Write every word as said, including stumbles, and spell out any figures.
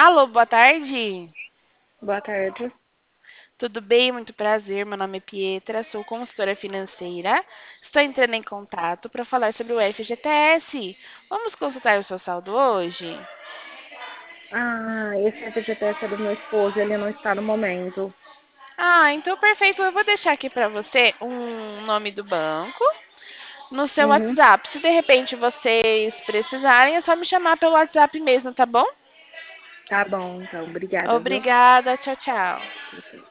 Alô, boa tarde. Boa tarde. Tudo bem? Muito prazer. Meu nome é Pietra, sou consultora financeira. Estou entrando em contato para falar sobre o F G T S. Vamos consultar o seu saldo hoje? Ah, esse F G T S é do meu esposo, ele não está no momento. Ah, então perfeito. Eu vou deixar aqui para você um nome do banco no seu Uhum. WhatsApp. Se de repente vocês precisarem, é só me chamar pelo WhatsApp mesmo, tá bom? Tá bom, então. Obrigada, viu? Obrigada. Tchau, tchau. Tchau, tchau.